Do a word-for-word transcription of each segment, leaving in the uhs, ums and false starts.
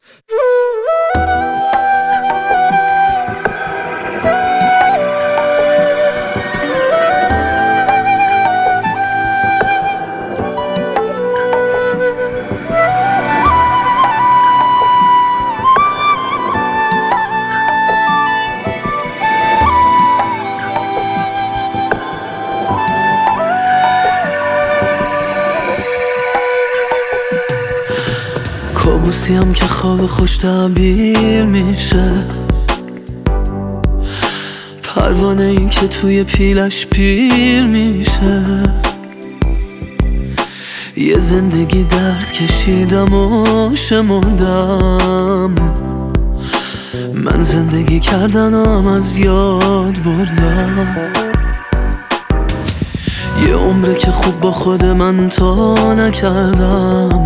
کابوسیم که خواب خوش تعبیر میشه، پروانه این که توی پیلش پیر میشه. یه زندگی درد کشیدم و شمردم، من زندگی کردنم از یاد بردم. یه عمره که خوب با خود من تا نکردم،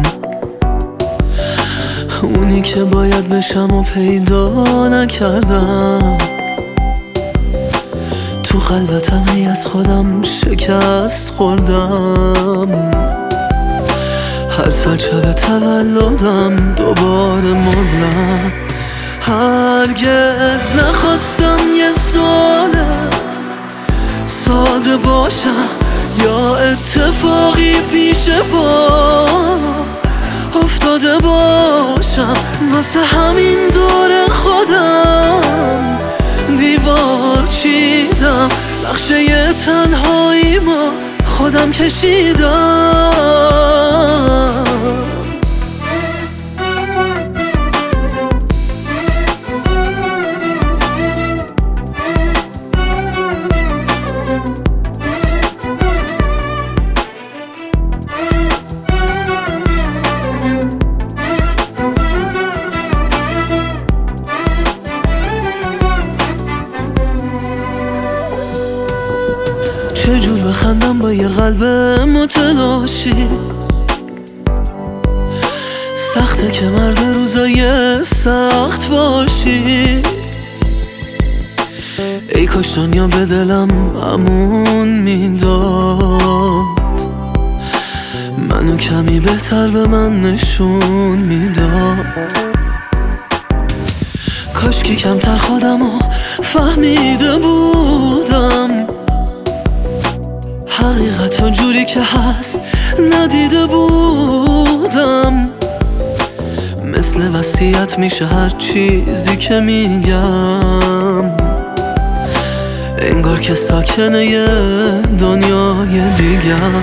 اونی که باید بشم و پیدا نکردم. تو خلوتم هی از خودم شکست خوردم، هر سال شب تولدم دوباره مردم. هرگز نخواستم یه ساله ساده باشم یا اتفاقی پیش پا افتاده باشم، واسه همین دور خودم دیوار چیدم، نقشه ی تنهایی ما خودم کشیدم. چجور بخندم با یه قلب متلاشی، سخته که مرد روزای سخت باشی. ای کاش دنیا به دلم امون میداد، منو کمی بهتر به من نشون میداد. کاش که کمتر خودمو فهمیده بودم، حقیقت ها جوری که هست ندیده بودم. مثل وصیت میشه هر چیزی که میگم، انگار که ساکنه یه دنیای دیگم.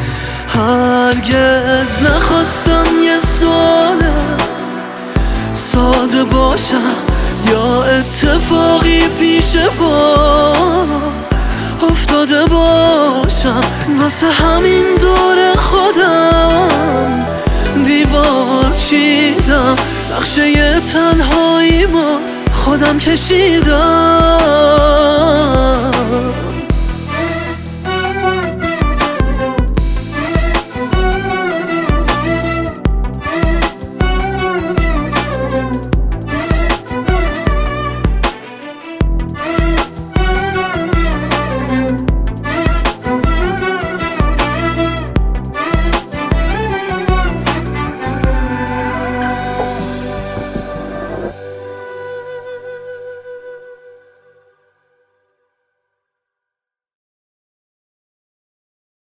هرگز نخواستم یه ساله ساده باشم یا اتفاقی پیش پا افتاده باشم، واسه همین دور خودم دیوار چیدم، نقشه ی تنهایی ما خودم کشیدم.